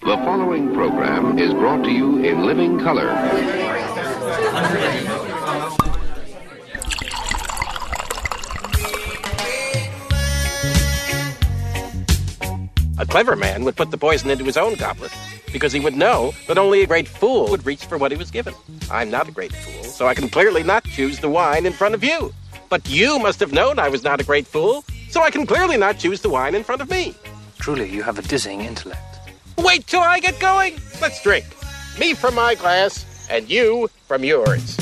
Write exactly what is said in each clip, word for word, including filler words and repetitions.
The following program is brought to you in living color. A clever man would put the poison into his own goblet, because he would know that only a great fool would reach for what he was given. I'm not a great fool, so I can clearly not choose the wine in front of you. But you must have known I was not a great fool, so I can clearly not choose the wine in front of me. Truly, you have a dizzying intellect. Wait till I get going. Let's drink. Me from my glass, and you from yours.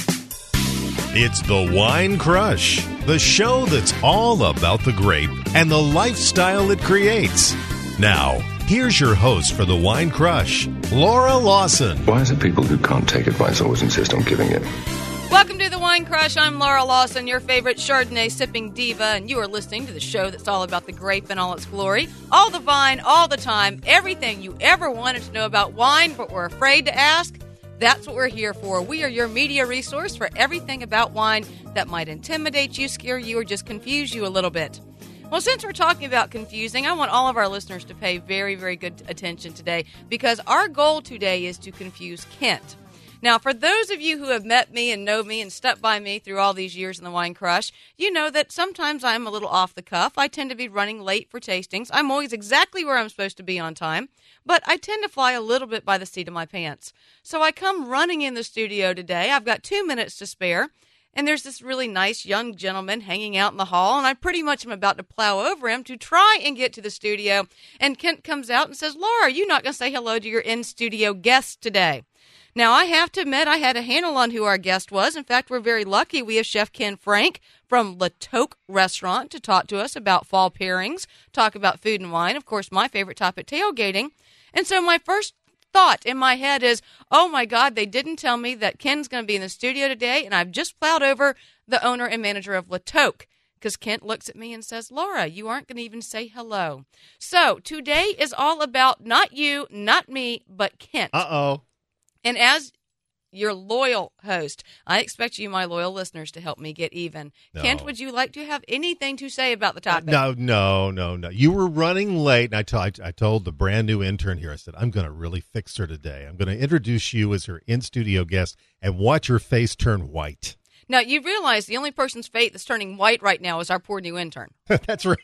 It's the Wine Crush, the show that's all about the grape and the lifestyle it creates. Now, here's your host for the Wine Crush, Laura Lawson. Why is it people who can't take advice always insist on giving it? Welcome to the Wine Crush. I'm Laura Lawson, your favorite Chardonnay sipping diva, and you are listening to the show that's all about the grape in all its glory, all the vine, all the time, everything you ever wanted to know about wine but were afraid to ask. That's what we're here for. We are your media resource for everything about wine that might intimidate you, scare you, or just confuse you a little bit. Well, since we're talking about confusing, I want all of our listeners to pay very, very good attention today, because our goal today is to confuse Kent. Now, for those of you who have met me and know me and stuck by me through all these years in the Wine Crush, you know that sometimes I'm a little off the cuff. I tend to be running late for tastings. I'm always exactly where I'm supposed to be on time, but I tend to fly a little bit by the seat of my pants. So I come running in the studio today. I've got two minutes to spare. And there's this really nice young gentleman hanging out in the hall, and I pretty much am about to plow over him to try and get to the studio. And Kent comes out and says, "Laura, are you not going to say hello to your in-studio guest today?" Now, I have to admit I had a handle on who our guest was. In fact, we're very lucky. We have Chef Ken Frank from La Toque Restaurant to talk to us about fall pairings, talk about food and wine. Of course, my favorite topic, tailgating. And so my first thought in my head is, oh my God, they didn't tell me that Ken's going to be in the studio today, and I've just plowed over the owner and manager of La Toque, because Kent looks at me and says, "Laura, you aren't going to even say hello." So today is all about not you, not me, but Kent. Uh-oh. And as your loyal host, I expect you, my loyal listeners, to help me get even. No. Kent, would you like to have anything to say about the topic? No, no, no, no. You were running late, and I, t- I, t- I told the brand new intern here, I said, I'm going to really fix her today. I'm going to introduce you as her in-studio guest and watch your face turn white. Now, you realize the only person's fate that's turning white right now is our poor new intern. That's right.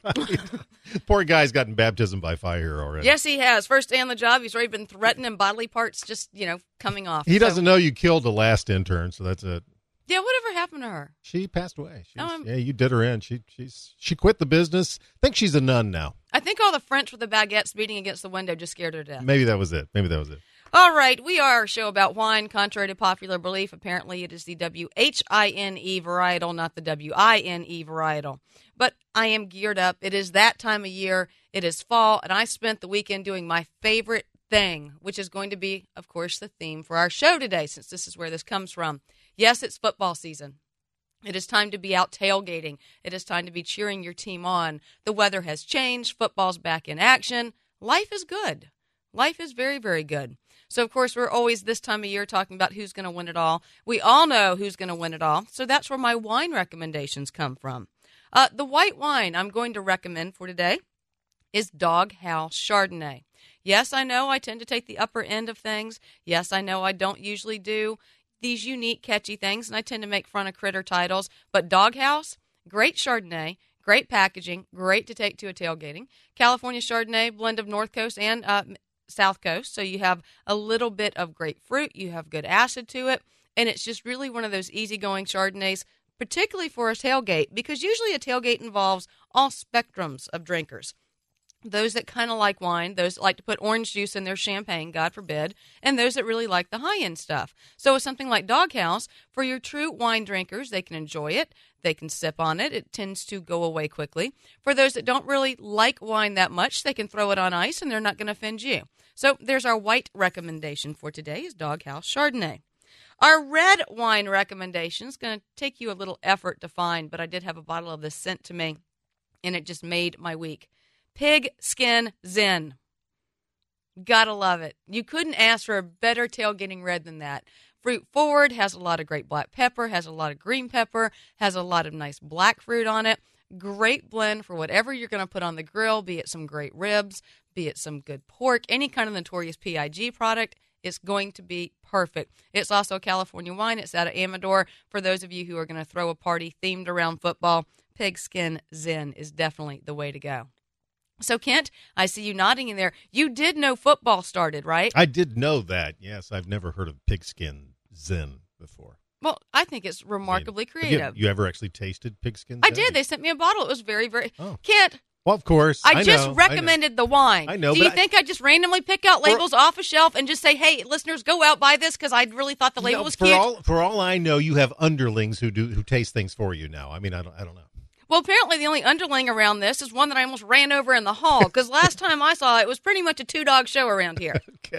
Poor guy's gotten baptism by fire already. Yes, he has. First day on the job, he's already been threatened and bodily parts just, you know, coming off. He so. doesn't know you killed the last intern, so that's it. Yeah, whatever happened to her? She passed away. She's, Oh, I'm- yeah, you did her in. She she's she quit the business. I think she's a nun now. I think all the French with the baguettes beating against the window just scared her to death. Maybe that was it. Maybe that was it. All right, we are a show about wine. Contrary to popular belief, apparently it is the W H I N E varietal, not the W I N E varietal. But I am geared up. It is that time of year. It is fall, and I spent the weekend doing my favorite thing, which is going to be, of course, the theme for our show today, since this is where this comes from. Yes, it's football season. It is time to be out tailgating. It is time to be cheering your team on. The weather has changed. Football's back in action. Life is good. Life is very, very good. So, of course, we're always this time of year talking about who's going to win it all. We all know who's going to win it all. So that's where my wine recommendations come from. Uh, the white wine I'm going to recommend for today is Dog House Chardonnay. Yes, I know I tend to take the upper end of things. Yes, I know I don't usually do these unique, catchy things, and I tend to make fun of critter titles. But Dog House, great Chardonnay, great packaging, great to take to a tailgating. California Chardonnay, blend of North Coast and uh, South Coast. So you have a little bit of grapefruit. You have good acid to it. And it's just really one of those easygoing Chardonnays, particularly for a tailgate, because usually a tailgate involves all spectrums of drinkers. Those that kind of like wine, those that like to put orange juice in their champagne, God forbid, and those that really like the high-end stuff. So with something like Dog House, for your true wine drinkers, they can enjoy it. They can sip on it. It tends to go away quickly. For those that don't really like wine that much, they can throw it on ice, and they're not going to offend you. So there's our white recommendation for today is Dog House Chardonnay. Our red wine recommendation is going to take you a little effort to find, but I did have a bottle of this sent to me, and it just made my week. Pig Skin Zen. Gotta love it. You couldn't ask for a better tailgating red than that. Fruit forward, has a lot of great black pepper, has a lot of green pepper, has a lot of nice black fruit on it. great blend for whatever you're going to put on the grill, be it some great ribs, be it some good pork, any kind of Notorious P I G product. It's going to be perfect. It's also a California wine. It's out of Amador. For those of you who are going to throw a party themed around football, Pigskin Zen is definitely the way to go. So, Kent, I see you nodding in there. You did know football started, right? I did know that. Yes, I've never heard of Pigskin Zen before. Well, I think it's remarkably I mean, creative. You, you ever actually tasted Pigskin Zen? I did. They sent me a bottle. It was very, very... Oh. Kent... Well, of course. I, I just know, recommended I know. the wine. I know. Do you but think I, I just randomly pick out labels for, off a shelf and just say, hey, listeners, go out, buy this because I really thought the label know, was for cute? All, for all I know, you have underlings who do who taste things for you now. I mean, I don't, I don't know. Well, apparently the only underling around this is one that I almost ran over in the hall because last time I saw it, it was pretty much a two-dog show around here. Okay.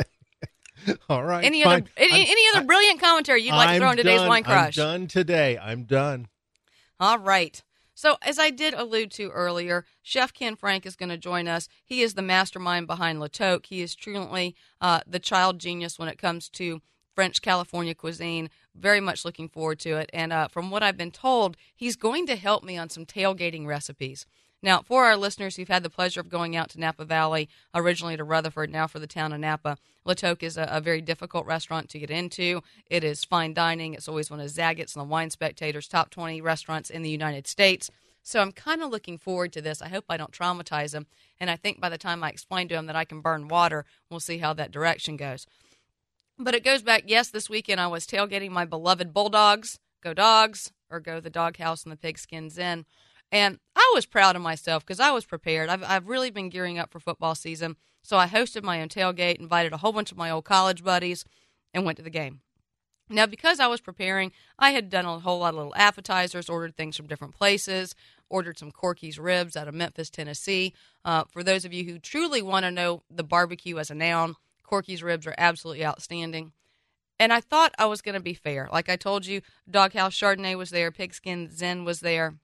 All right. Any fine. other any, any other I, brilliant commentary you'd like I'm to throw in today's done, Wine Crush? I'm done today. I'm done. All right. So, as I did allude to earlier, Chef Ken Frank is going to join us. He is the mastermind behind La Toque. He is truly uh, the child genius when it comes to French California cuisine. Very much looking forward to it. And uh, from what I've been told, he's going to help me on some tailgating recipes. Now, for our listeners who've had the pleasure of going out to Napa Valley, originally to Rutherford, now for the town of Napa, La Toque is a, a very difficult restaurant to get into. It is fine dining. It's always one of Zaggett's and the Wine Spectator's top twenty restaurants in the United States. So I'm kind of looking forward to this. I hope I don't traumatize him. And I think by the time I explain to him that I can burn water, we'll see how that direction goes. But it goes back, yes, this weekend I was tailgating my beloved Bulldogs. Go Dogs, or go the Doghouse and the Pigskins Inn. And I was proud of myself because I was prepared. I've, I've really been gearing up for football season. So I hosted my own tailgate, invited a whole bunch of my old college buddies, and went to the game. Now, because I was preparing, I had done a whole lot of little appetizers, ordered things from different places, ordered some Corky's ribs out of Memphis, Tennessee. Uh, for those of you who truly want to know the barbecue as a noun, Corky's ribs are absolutely outstanding. And I thought I was going to be fair. Like I told you, Doghouse Chardonnay was there, Pigskin Zen was there.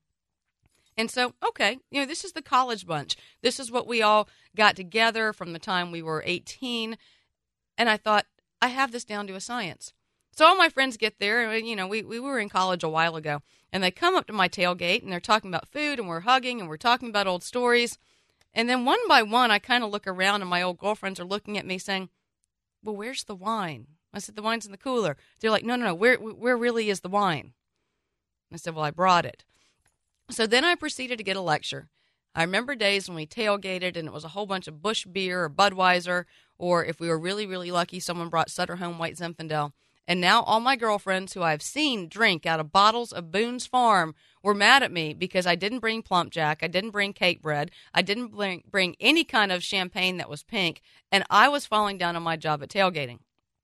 And so, okay, you know, this is the college bunch. This is what we all got together from the time we were eighteen. And I thought, I have this down to a science. So all my friends get there, and, you know, we, we were in college a while ago, and they come up to my tailgate, and they're talking about food, and we're hugging, and we're talking about old stories. And then one by one, I kind of look around, and my old girlfriends are looking at me saying, well, where's the wine? I said, the wine's in the cooler. They're like, no, no, no, where, where really is the wine? I said, well, I brought it. So then I proceeded to get a lecture. I remember days when we tailgated and it was a whole bunch of Busch beer or Budweiser, or if we were really, really lucky, someone brought Sutter Home White Zinfandel. And now all my girlfriends who I've seen drink out of bottles of Boone's Farm were mad at me because I didn't bring Plump Jack, I didn't bring cake bread, I didn't bring, bring any kind of champagne that was pink, and I was falling down on my job at tailgating.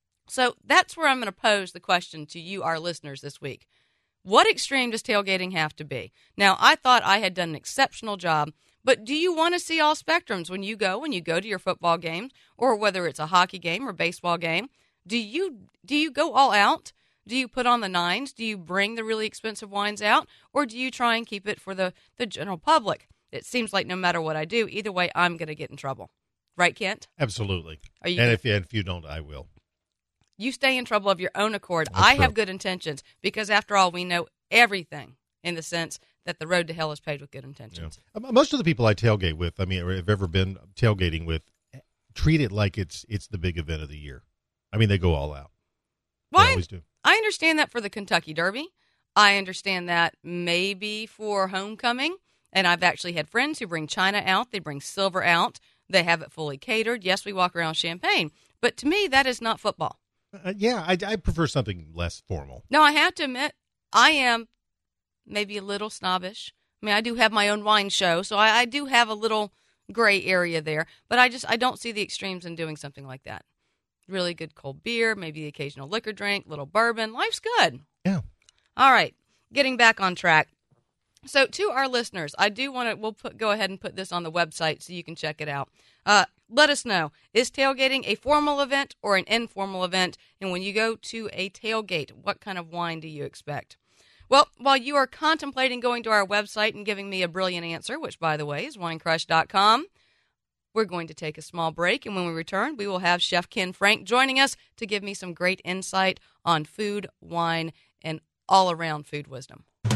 So that's where I'm going to pose the question to you, our listeners, this week. What extreme does tailgating have to be? Now, I thought I had done an exceptional job, but do you want to see all spectrums when you go, when you go to your football games, or whether it's a hockey game or baseball game? Do you do you go all out? Do you put on the nines? Do you bring the really expensive wines out? Or do you try and keep it for the, the general public? It seems like no matter what I do, either way, I'm going to get in trouble. Right, Kent? Absolutely. Are you and good? if, and if you don't, I will. You stay in trouble of your own accord. That's I true. have good intentions because, after all, we know everything in the sense that the road to hell is paved with good intentions. Yeah. Most of the people I tailgate with, I mean, or have ever been tailgating with, treat it like it's it's the big event of the year. I mean, they go all out. Well, They I, always do. I understand that for the Kentucky Derby. I understand that maybe for homecoming. And I've actually had friends who bring china out. They bring silver out. They have it fully catered. Yes, we walk around champagne. But to me, that is not football. Uh, yeah, I, I prefer something less formal. No, I have to admit, I am maybe a little snobbish. I mean, I do have my own wine show, so I, I do have a little gray area there. But I just I don't see the extremes in doing something like that. Really good cold beer, maybe the occasional liquor drink, little bourbon. Life's good. Yeah. All right, getting back on track. So to our listeners, I do want to, we'll put, go ahead and put this on the website so you can check it out. Uh, let us know, is tailgating a formal event or an informal event? And when you go to a tailgate, what kind of wine do you expect? Well, while you are contemplating going to our website and giving me a brilliant answer, which, by the way, is wine crush dot com, we're going to take a small break. And when we return, we will have Chef Ken Frank joining us to give me some great insight on food, wine, and all-around food wisdom.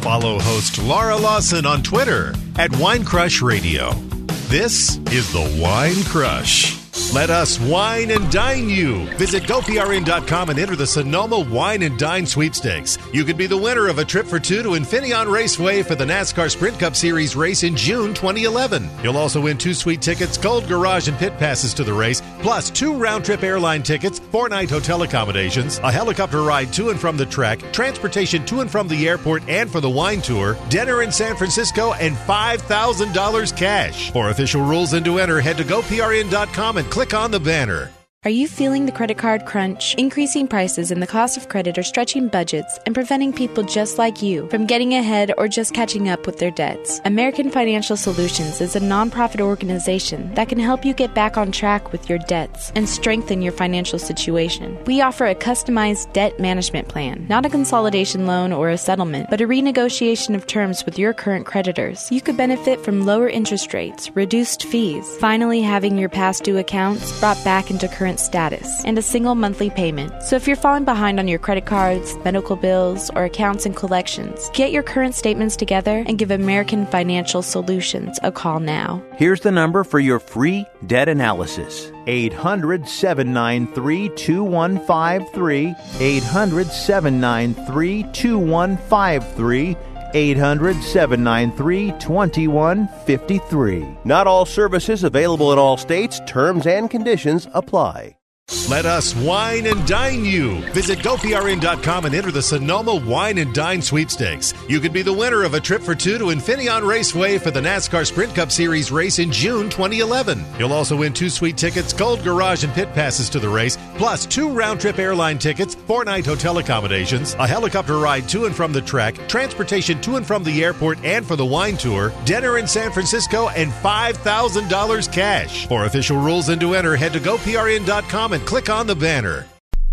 Follow host Laura Lawson on Twitter at Wine Crush Radio. This is the Wine Crush. Let us wine and dine you. Visit go P R N dot com and enter the Sonoma Wine and Dine Sweepstakes. You could be the winner of a trip for two to Infineon Raceway for the NASCAR Sprint Cup Series race in June twenty eleven. You'll also win two sweet tickets, gold garage and pit passes to the race, plus two round-trip airline tickets, four-night hotel accommodations, a helicopter ride to and from the track, transportation to and from the airport and for the wine tour, dinner in San Francisco, and five thousand dollars cash. For official rules and to enter, head to go P R N dot com and click on the banner. Are you feeling the credit card crunch? Increasing prices and the cost of credit are stretching budgets and preventing people just like you from getting ahead or just catching up with their debts. American Financial Solutions is a nonprofit organization that can help you get back on track with your debts and strengthen your financial situation. We offer a customized debt management plan, not a consolidation loan or a settlement, but a renegotiation of terms with your current creditors. You could benefit from lower interest rates, reduced fees, finally having your past due accounts brought back into current status, and a single monthly payment. So if you're falling behind on your credit cards, medical bills, or accounts and collections, get your current statements together and give American Financial Solutions a call now. Here's the number for your free debt analysis. eight hundred, seven nine three, two one five three. eight hundred, seven nine three, two one five three. eight hundred, seven nine three, two one five three. Not all services available in all states. Terms and conditions apply. Let us wine and dine you. Visit go P R N dot com and enter the Sonoma Wine and Dine Sweepstakes. You could be the winner of a trip for two to Infineon Raceway for the NASCAR Sprint Cup Series race in June twenty eleven. You'll also win two sweet tickets, gold garage and pit passes to the race, plus two round-trip airline tickets, four-night hotel accommodations, a helicopter ride to and from the track, transportation to and from the airport and for the wine tour, dinner in San Francisco, and five thousand dollars cash. For official rules and to enter, head to go P R N dot com and click on the banner.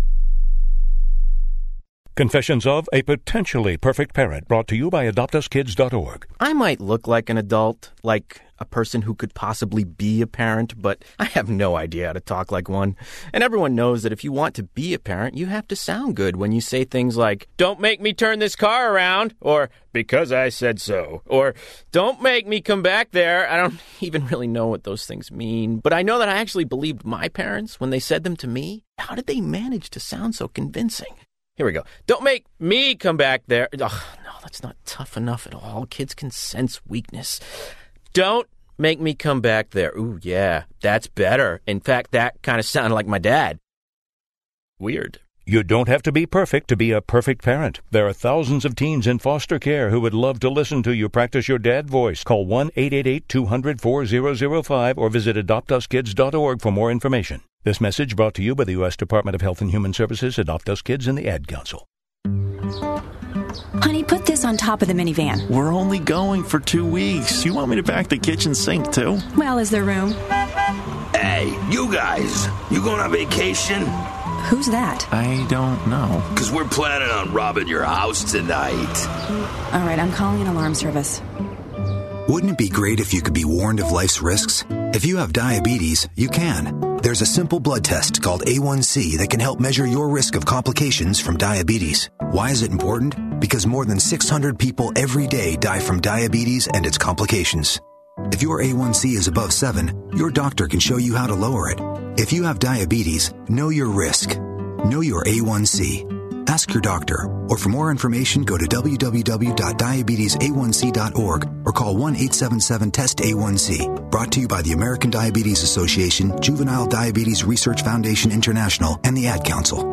Confessions of a Potentially Perfect Parent, brought to you by adopt us kids dot org. I might look like an adult, like a person who could possibly be a parent, but I have no idea how to talk like one. And everyone knows that if you want to be a parent, you have to sound good when you say things like, "Don't make me turn this car around," or "Because I said so," or "Don't make me come back there." I don't even really know what those things mean, but I know that I actually believed my parents when they said them to me. How did they manage to sound so convincing? Here we go. "Don't make me come back there." Ugh, no, that's not tough enough at all. Kids can sense weakness. "Don't make me come back there." Ooh, yeah, that's better. In fact, that kind of sounded like my dad. Weird. You don't have to be perfect to be a perfect parent. There are thousands of teens in foster care who would love to listen to you practice your dad voice. Call one eight eight eight, two hundred, four thousand five or visit adopt us kids dot org for more information. This message brought to you by the U S Department of Health and Human Services, Adopt Us Kids, and the Ad Council. Honey, put this on top of the minivan. We're only going for two weeks. You want me to pack the kitchen sink, too? Well, is there room? Hey, you guys, you going on vacation? Who's that? I don't know. Because we're planning on robbing your house tonight. All right, I'm calling an alarm service. Wouldn't it be great if you could be warned of life's risks? If you have diabetes, you can. There's a simple blood test called A one C that can help measure your risk of complications from diabetes. Why is it important? Because more than six hundred people every day die from diabetes and its complications. If your A one C is above seven, your doctor can show you how to lower it. If you have diabetes, know your risk. Know your A one C. Ask your doctor, or for more information, go to w w w dot diabetes a one c dot org or call one eight seven seven test A one C. Brought to you by the American Diabetes Association, Juvenile Diabetes Research Foundation International, and the Ad Council.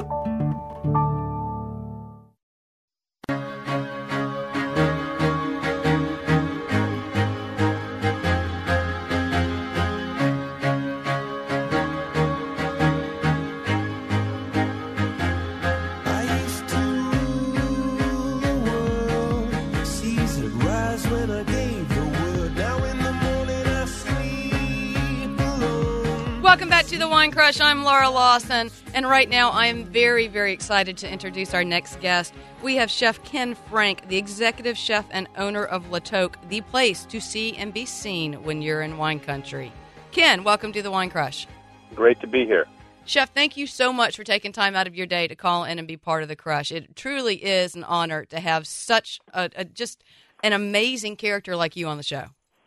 Welcome back to the Wine Crush. I'm Laura Lawson, and right now I am very, very excited to introduce our next guest. We have Chef Ken Frank, the executive chef and owner of La Toque, the place to see and be seen when you're in wine country. Ken, welcome to the Wine Crush. Great to be here. Chef, thank you so much for taking time out of your day to call in and be part of the Crush. It truly is an honor to have such a, a just an amazing character like you on the show.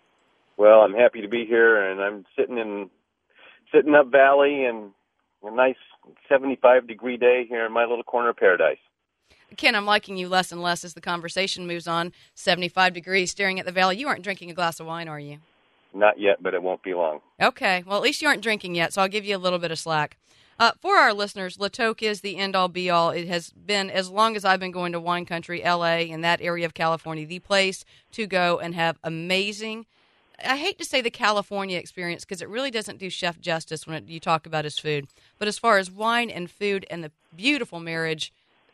Well, I'm happy to be here, and I'm sitting in sitting up valley and a nice seventy-five degree day here in my little corner of paradise. Ken, I'm liking you less and less as the conversation moves on. seventy-five degrees, staring at the valley. You aren't drinking a glass of wine, are you? Not yet, but it won't be long. Okay. Well, at least you aren't drinking yet, so I'll give you a little bit of slack. Uh, for our listeners, La Toque is the end-all, be-all. It has been, as long as I've been going to wine country, L A, and that area of California, the place to go and have amazing, I hate to say the California experience because it really doesn't do Chef justice when it, you talk about his food. But as far as wine and food and the beautiful marriage,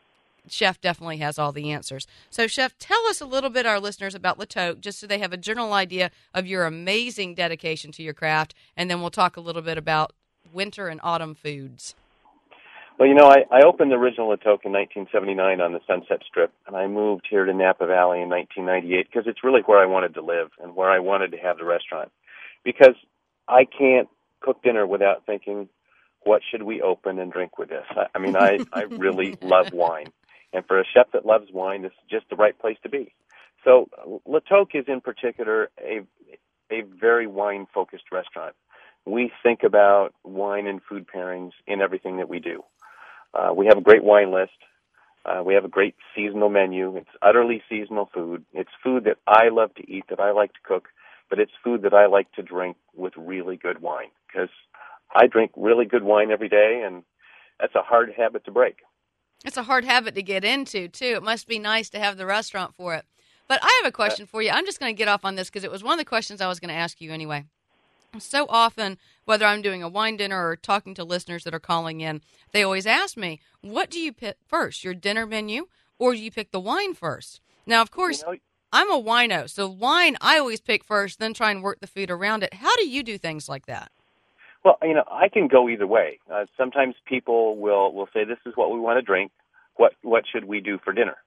Chef definitely has all the answers. So, Chef, tell us a little bit, our listeners, about La Toque, just so they have a general idea of your amazing dedication to your craft, and then we'll talk a little bit about winter and autumn foods. Well, you know, I, I opened the original La Toque in nineteen seventy-nine on the Sunset Strip, and I moved here to Napa Valley in nineteen ninety-eight because it's really where I wanted to live and where I wanted to have the restaurant. Because I can't cook dinner without thinking, what should we open and drink with this? I, I mean, I, I really love wine. And for a chef that loves wine, this is just the right place to be. So La Toque is in particular a, a very wine-focused restaurant. We think about wine and food pairings in everything that we do. Uh, we have a great wine list. Uh, we have a great seasonal menu. It's utterly seasonal food. It's food that I love to eat, that I like to cook, but it's food that I like to drink with really good wine because I drink really good wine every day, and that's a hard habit to break. It's a hard habit to get into, too. It must be nice to have the restaurant for it. But I have a question for you. I'm just going to get off on this because it was one of the questions I was going to ask you anyway. So often, whether I'm doing a wine dinner or talking to listeners that are calling in, they always ask me, what do you pick first, your dinner menu, or do you pick the wine first? Now, of course, you know, I'm a wino, so wine I always pick first, then try and work the food around it. How do you do things like that? Well, you know, I can go either way. Uh, sometimes people will, will say, this is what we want to drink. What what should we do for dinner?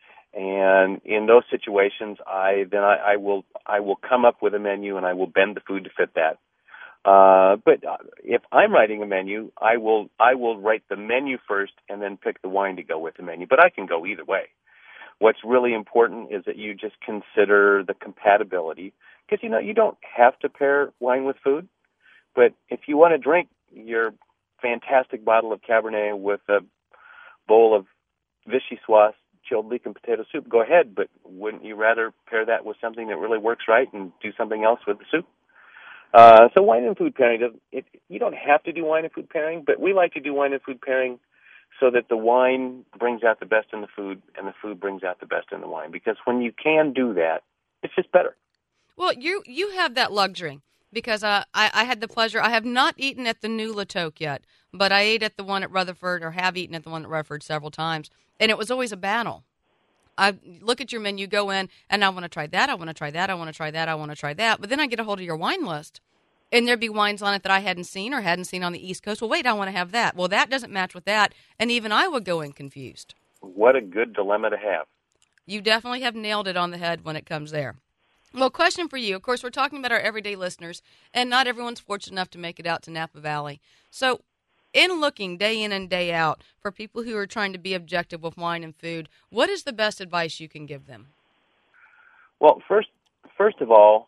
And in those situations, I then I, I will I will come up with a menu and I will bend the food to fit that. Uh, but if I'm writing a menu, I will I will write the menu first and then pick the wine to go with the menu. But I can go either way. What's really important is that you just consider the compatibility, because you know you don't have to pair wine with food. But if you want to drink your fantastic bottle of Cabernet with a bowl of Vichyssoise chilled leek and potato soup, go ahead, but wouldn't you rather pair that with something that really works right and do something else with the soup? Uh, so wine and food pairing, doesn't, it, you don't have to do wine and food pairing, but we like to do wine and food pairing so that the wine brings out the best in the food and the food brings out the best in the wine, because when you can do that, it's just better. Well, you you have that luxury. Because uh, I, I had the pleasure, I have not eaten at the new La Toque yet, but I ate at the one at Rutherford, or have eaten at the one at Rutherford several times, and it was always a battle. I look at your menu, go in, and I want to try that, I want to try that, I want to try that, I want to try that, but then I get a hold of your wine list, and there'd be wines on it that I hadn't seen or hadn't seen on the East Coast. Well, wait, I want to have that. Well, that doesn't match with that, and even I would go in confused. What a good dilemma to have. You definitely have nailed it on the head when it comes there. Well, question for you. Of course, we're talking about our everyday listeners, and not everyone's fortunate enough to make it out to Napa Valley. So in looking day in and day out for people who are trying to be objective with wine and food, what is the best advice you can give them? Well, first, first of all,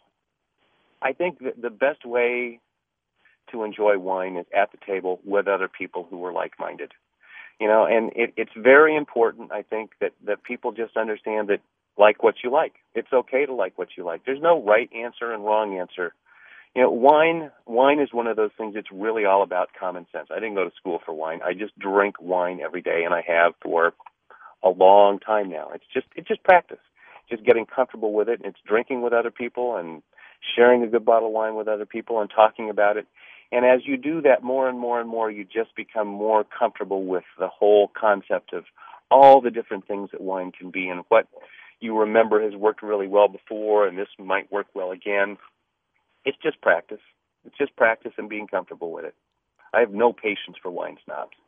I think that the best way to enjoy wine is at the table with other people who are like-minded. You know, and it, it's very important, I think, that, that people just understand that like what you like. It's okay to like what you like. There's no right answer and wrong answer. You know, wine wine is one of those things that's really all about common sense. I didn't go to school for wine. I just drink wine every day, and I have for a long time now. It's just it's just practice. Just getting comfortable with it. It's drinking with other people and sharing a good bottle of wine with other people and talking about it. And as you do that more and more and more, you just become more comfortable with the whole concept of all the different things that wine can be and what you remember has worked really well before, and this might work well again. It's just practice. It's just practice and being comfortable with it. I have no patience for wine snobs.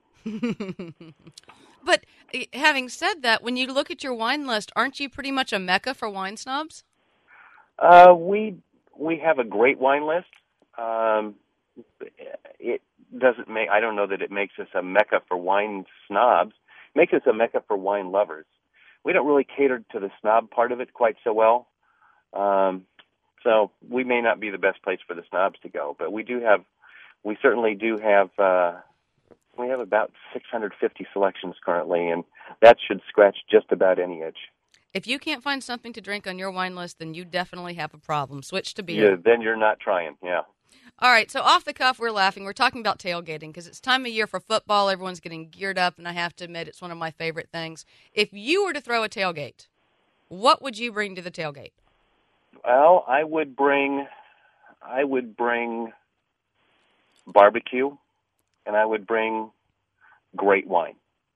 But having said that, when you look at your wine list, aren't you pretty much a mecca for wine snobs? Uh, we we have a great wine list. Um, it doesn't make, I don't know that it makes us a mecca for wine snobs. It makes us a mecca for wine lovers. We don't really cater to the snob part of it quite so well. Um, so we may not be the best place for the snobs to go, but we do have, we certainly do have, uh, we have about six hundred fifty selections currently, and that should scratch just about any itch. If you can't find something to drink on your wine list, then you definitely have a problem. Switch to beer. Yeah, then you're not trying, yeah. All right, so off the cuff, we're laughing. We're talking about tailgating because it's time of year for football. Everyone's getting geared up, and I have to admit it's one of my favorite things. If you were to throw a tailgate, what would you bring to the tailgate? Well, I would bring, I would bring barbecue, and I would bring great wine.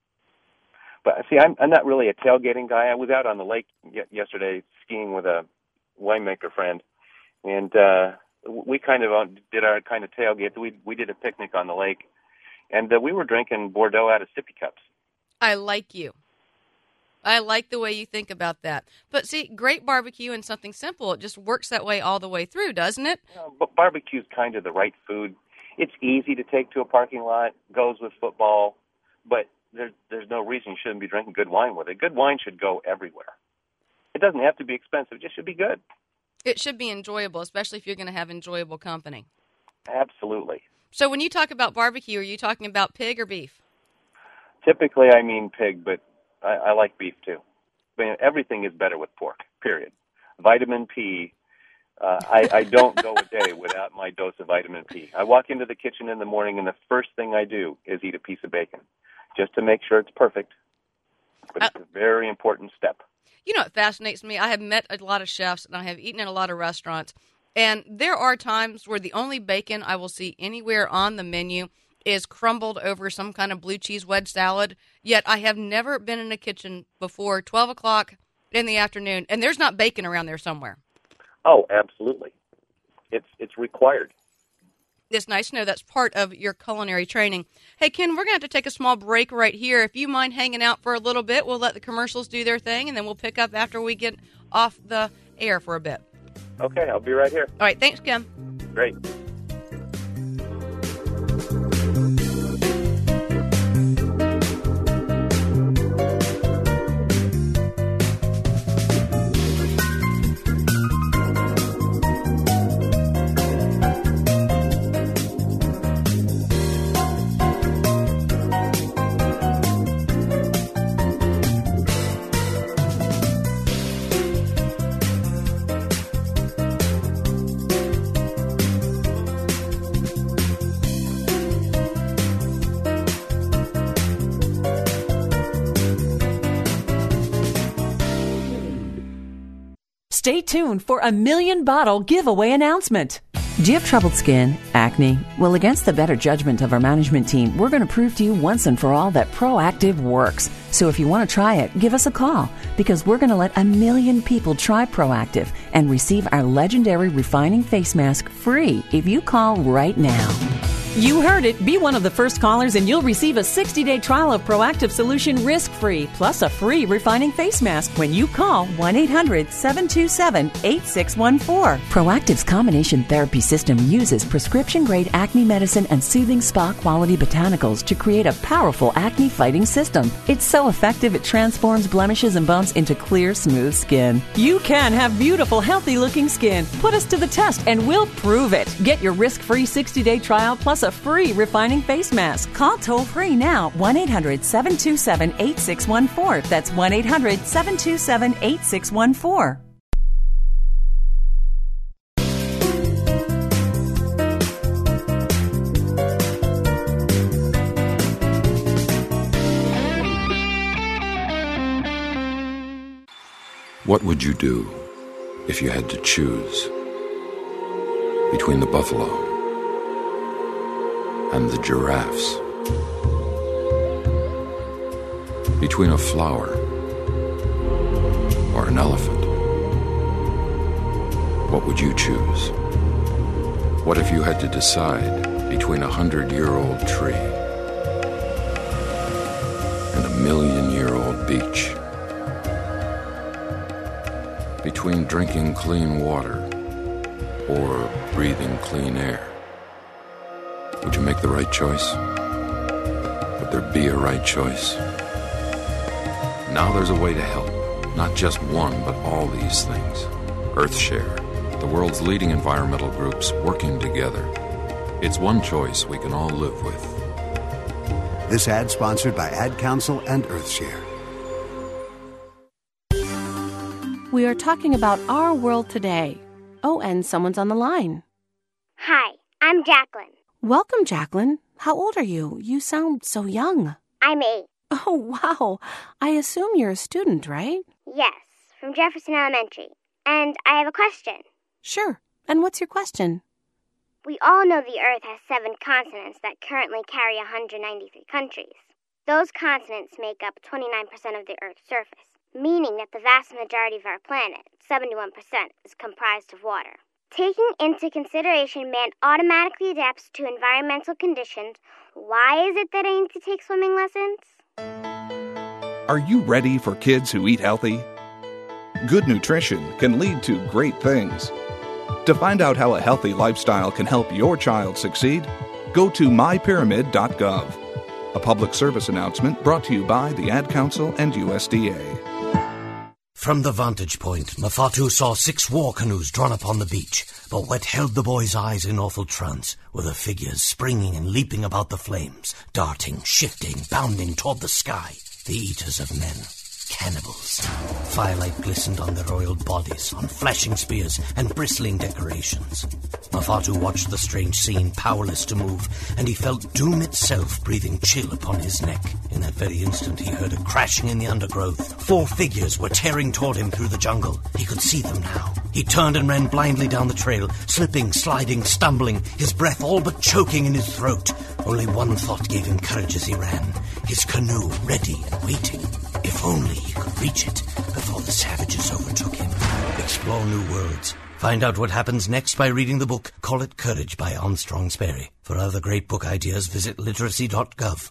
But see, I'm, I'm not really a tailgating guy. I was out on the lake y- yesterday skiing with a winemaker friend, and uh, we kind of did our kind of tailgate. We we did a picnic on the lake, and uh, we were drinking Bordeaux out of sippy cups. I like you. I like the way you think about that. But see, great barbecue and something simple, it just works that way all the way through, doesn't it? You know, but barbecue's kind of the right food. It's easy to take to a parking lot, goes with football, but there's there's no reason you shouldn't be drinking good wine with it. Good wine should go everywhere. It doesn't have to be expensive. It just should be good. It should be enjoyable, especially if you're going to have enjoyable company. Absolutely. So when you talk about barbecue, are you talking about pig or beef? Typically, I mean pig, but I, I like beef too. I mean, everything is better with pork, period. Vitamin P. Uh, I, I don't go a day without my dose of vitamin P. I walk into the kitchen in the morning, and the first thing I do is eat a piece of bacon, just to make sure it's perfect. But it's uh, a very important step. You know what fascinates me? I have met a lot of chefs, and I have eaten at a lot of restaurants, and there are times where the only bacon I will see anywhere on the menu is crumbled over some kind of blue cheese wedge salad, yet I have never been in a kitchen before twelve o'clock in the afternoon, and there's not bacon around there somewhere. Oh, absolutely. It's it's required. It's nice to know that's part of your culinary training. Hey, Ken, we're going to have to take a small break right here. If you mind hanging out for a little bit, we'll let the commercials do their thing, and then we'll pick up after we get off the air for a bit. Okay, I'll be right here. All right, thanks, Ken. Great. Stay tuned for a million bottle giveaway announcement. Do you have troubled skin, acne? Well, against the better judgment of our management team, we're going to prove to you once and for all that Proactiv works. So if you want to try it, give us a call, because we're going to let a million people try Proactiv and receive our legendary refining face mask free if you call right now. You heard it. Be one of the first callers and you'll receive a sixty-day trial of Proactiv solution risk-free, plus a free refining face mask when you call one eight hundred seven two seven eight six one four. Proactiv's combination therapy system uses prescription-grade acne medicine and soothing spa-quality botanicals to create a powerful acne-fighting system. It's so effective it transforms blemishes and bumps into clear, smooth skin. You can have beautiful, healthy-looking skin. Put us to the test and we'll prove it. Get your risk-free sixty-day trial plus a free refining face mask. Call toll-free now, one eight hundred seven two seven eight six one four. That's one eight hundred seven two seven eight six one four. What would you do if you had to choose between the buffalo and the giraffes, between a flower or an elephant? What would you choose? What if you had to decide between a hundred-year-old tree and a million-year-old beach? Between drinking clean water or breathing clean air? Would you make the right choice? Would there be a right choice? Now there's a way to help. Not just one, but all these things. Earthshare, the world's leading environmental groups working together. It's one choice we can all live with. This ad sponsored by Ad Council and Earthshare. We are talking about our world today. Oh, and someone's on the line. Hi, I'm Jacqueline. Welcome, Jacqueline. How old are you? You sound so young. I'm eight. Oh, wow. I assume you're a student, right? Yes, from Jefferson Elementary. And I have a question. Sure. And what's your question? We all know the Earth has seven continents that currently carry one hundred ninety-three countries. Those continents make up twenty-nine percent of the Earth's surface, meaning that the vast majority of our planet, seventy-one percent, is comprised of water. Taking into consideration man automatically adapts to environmental conditions, why is it that I need to take swimming lessons? Are you ready for kids who eat healthy? Good nutrition can lead to great things. To find out how a healthy lifestyle can help your child succeed, go to my pyramid dot gov. A public service announcement brought to you by the Ad Council and U S D A. From the vantage point, Mafatu saw six war canoes drawn up on the beach, but what held the boy's eyes in awful trance were the figures springing and leaping about the flames, darting, shifting, bounding toward the sky, the eaters of men. Cannibals. Firelight glistened on their oiled bodies, on flashing spears and bristling decorations. Mafatu watched the strange scene, powerless to move, and he felt doom itself breathing chill upon his neck. In that very instant, he heard a crashing in the undergrowth. Four figures were tearing toward him through the jungle. He could see them now. He turned and ran blindly down the trail, slipping, sliding, stumbling, his breath all but choking in his throat. Only one thought gave him courage as he ran. His canoe ready and waiting. If only he could reach it before the savages overtook him. Explore new worlds. Find out what happens next by reading the book Call It Courage by Armstrong Sperry. For other great book ideas, visit literacy dot gov.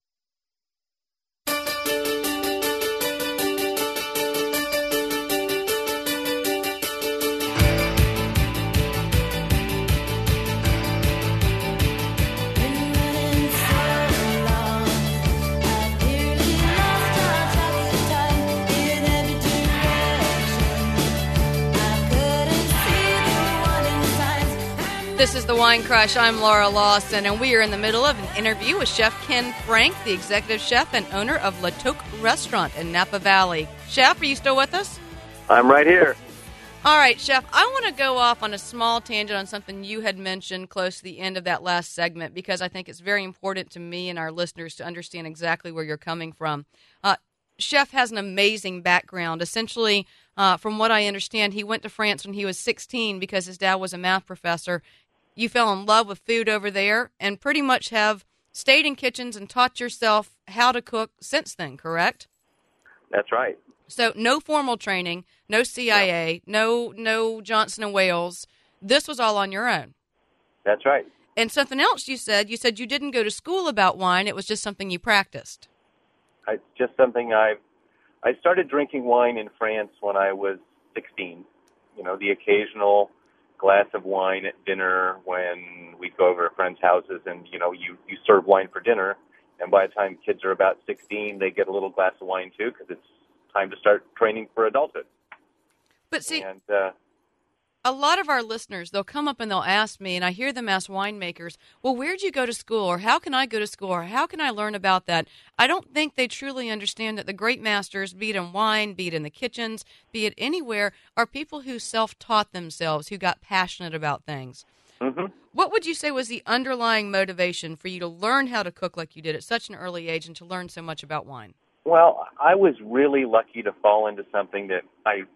This is The Wine Crush. I'm Laura Lawson, and we are in the middle of an interview with Chef Ken Frank, the executive chef and owner of La Toque Restaurant in Napa Valley. Chef, are you still with us? I'm right here. All right, Chef, I want to go off on a small tangent on something you had mentioned close to the end of that last segment, because I think it's very important to me and our listeners to understand exactly where you're coming from. Uh, Chef has an amazing background. Essentially, uh, from what I understand, he went to France when he was sixteen because his dad was a math professor. You fell in love with food over there and pretty much have stayed in kitchens and taught yourself how to cook since then, correct? That's right. So no formal training, no C I A, no no Johnson and Wales. This was all on your own. That's right. And something else you said, you said you didn't go to school about wine. It was just something you practiced. It's just something I've, I started drinking wine in France when I was sixteen. You know, the occasional glass of wine at dinner when we go over to friends' houses, and you know you, you serve wine for dinner, and by the time kids are about sixteen, they get a little glass of wine too, because it's time to start training for adulthood. But see, and, uh, a lot of our listeners, they'll come up and they'll ask me, and I hear them ask winemakers, well, where'd you go to school, or how can I go to school, or how can I learn about that? I don't think they truly understand that the great masters, be it in wine, be it in the kitchens, be it anywhere, are people who self-taught themselves, who got passionate about things. Mm-hmm. What would you say was the underlying motivation for you to learn how to cook like you did at such an early age and to learn so much about wine? Well, I was really lucky to fall into something that I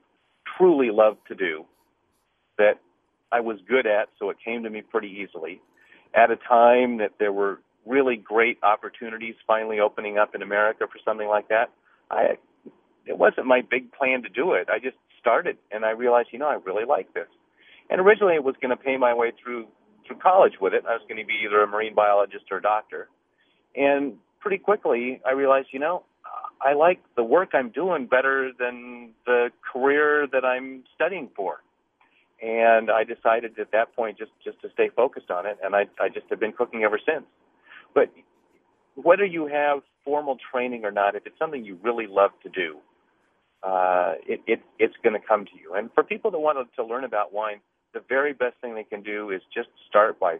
truly loved to do, that I was good at, so it came to me pretty easily. At a time that there were really great opportunities finally opening up in America for something like that, I it wasn't my big plan to do it. I just started, and I realized, you know, I really like this. And originally it was going to pay my way through through college with it. I was going to be either a marine biologist or a doctor. And pretty quickly I realized, you know, I like the work I'm doing better than the career that I'm studying for. And I decided at that point just, just to stay focused on it, and I, I just have been cooking ever since. But whether you have formal training or not, if it's something you really love to do, uh, it, it, it's going to come to you. And for people that want to learn about wine, the very best thing they can do is just start by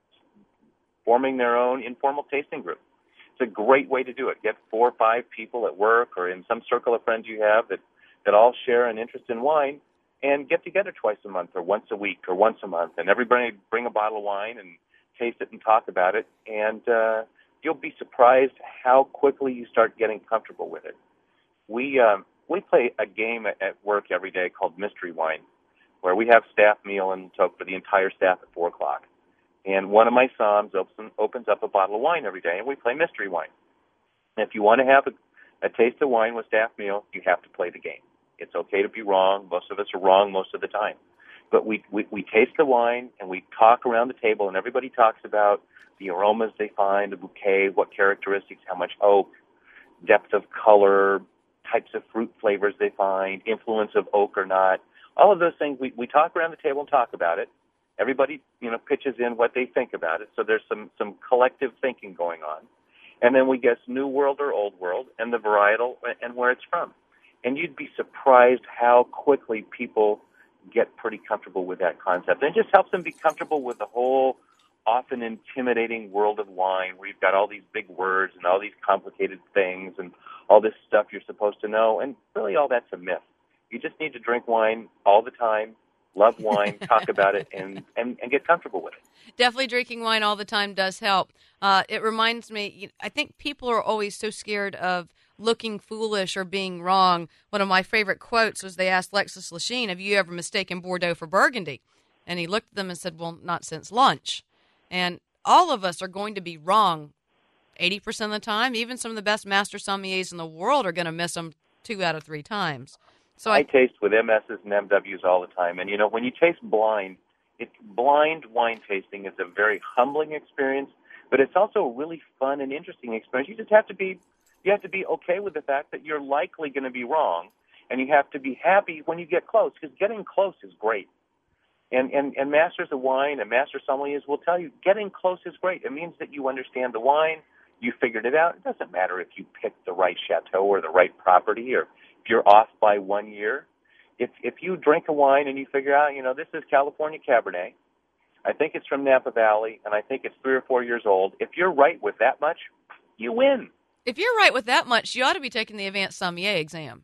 forming their own informal tasting group. It's a great way to do it. Get four or five people at work or in some circle of friends you have that, that all share an interest in wine, and get together twice a month or once a week or once a month, and everybody bring a bottle of wine and taste it and talk about it, and uh, you'll be surprised how quickly you start getting comfortable with it. We um, we play a game at, at work every day called Mystery Wine, where we have staff meal and talk for the entire staff at four o'clock. And one of my Psalms opens, opens up a bottle of wine every day, and we play Mystery Wine. And if you want to have a, a taste of wine with staff meal, you have to play the game. It's okay to be wrong. Most of us are wrong most of the time. But we, we, we taste the wine, and we talk around the table, and everybody talks about the aromas they find, the bouquet, what characteristics, how much oak, depth of color, types of fruit flavors they find, influence of oak or not. All of those things, we, we talk around the table and talk about it. Everybody, you know, pitches in what they think about it. So there's some, some collective thinking going on. And then we guess New World or Old World and the varietal and where it's from. And you'd be surprised how quickly people get pretty comfortable with that concept. And it just helps them be comfortable with the whole often intimidating world of wine, where you've got all these big words and all these complicated things and all this stuff you're supposed to know. And really all that's a myth. You just need to drink wine all the time, love wine, talk about it, and, and, and get comfortable with it. Definitely drinking wine all the time does help. Uh, it reminds me, I think people are always so scared of looking foolish or being wrong. One of my favorite quotes was they asked Lexus Lachine, have you ever mistaken Bordeaux for Burgundy? And he looked at them and said, well, not since lunch. And all of us are going to be wrong eighty percent of the time. Even some of the best master sommeliers in the world are going to miss them two out of three times. So I, I taste with M S's and M Ws all the time. And, you know, when you taste blind, it, blind wine tasting is a very humbling experience, but it's also a really fun and interesting experience. You just have to be You have to be okay with the fact that you're likely going to be wrong, and you have to be happy when you get close, because getting close is great. And, and, and masters of wine and master sommeliers will tell you getting close is great. It means that you understand the wine, you figured it out. It doesn't matter if you picked the right chateau or the right property or if you're off by one year. If, if you drink a wine and you figure out, you know, this is California Cabernet, I think it's from Napa Valley, and I think it's three or four years old, if you're right with that much, you win. If you're right with that much, you ought to be taking the advanced sommelier exam.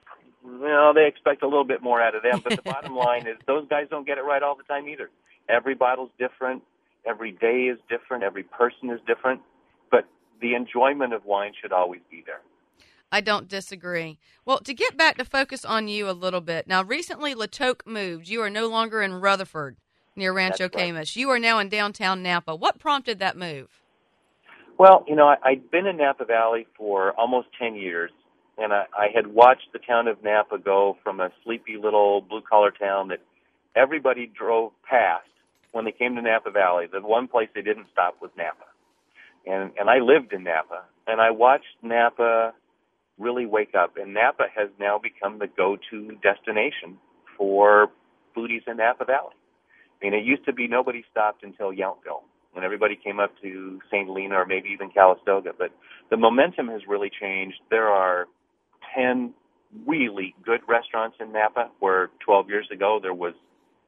Well, they expect a little bit more out of them, but the bottom line is those guys don't get it right all the time either. Every bottle's different. Every day is different. Every person is different. But the enjoyment of wine should always be there. I don't disagree. Well, to get back to focus on you a little bit, now recently La Toque moved. You are no longer in Rutherford near Rancho Camus. You are now in downtown Napa. What prompted that move? Well, you know, I, I'd been in Napa Valley for almost ten years, and I, I had watched the town of Napa go from a sleepy little blue-collar town that everybody drove past when they came to Napa Valley. The one place they didn't stop was Napa. And, and I lived in Napa, and I watched Napa really wake up, and Napa has now become the go-to destination for foodies in Napa Valley. I mean, it used to be nobody stopped until Yountville, when everybody came up to Saint Helena or maybe even Calistoga. But the momentum has really changed. There are ten really good restaurants in Napa, where twelve years ago there was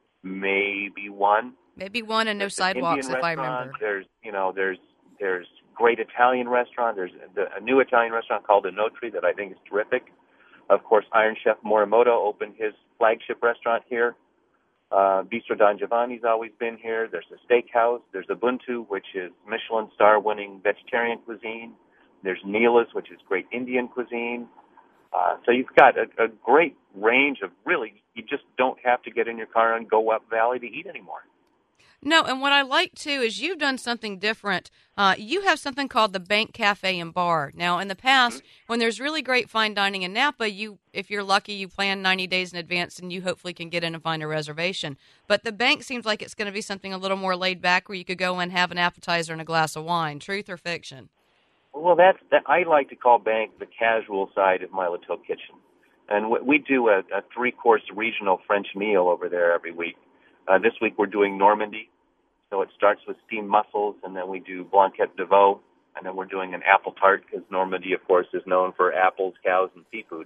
maybe one. Maybe one and no There's sidewalks, Indian if I remember. There's, you know, there's there's great Italian restaurant. There's the, a new Italian restaurant called the Notri that I think is terrific. Of course, Iron Chef Morimoto opened his flagship restaurant here. Uh, Bistro Don Giovanni's always been here. There's a steakhouse. There's Ubuntu, which is Michelin star-winning vegetarian cuisine. There's Neela's, which is great Indian cuisine. Uh, so you've got a, a great range of really, you just don't have to get in your car and go up valley to eat anymore. No, and what I like, too, is you've done something different. Uh, you have something called the Bank Cafe and Bar. Now, in the past, mm-hmm. when there's really great fine dining in Napa, you, if you're lucky, you plan ninety days in advance, and you hopefully can get in and find a reservation. But the Bank seems like it's going to be something a little more laid back, where you could go and have an appetizer and a glass of wine. Truth or fiction? Well, that's that, I like to call Bank the casual side of my La Toque kitchen. And we do a, a three-course regional French meal over there every week. Uh, this week we're doing Normandy. So it starts with steamed mussels, and then we do Blanquette de Veau, and then we're doing an apple tart, because Normandy, of course, is known for apples, cows, and seafood.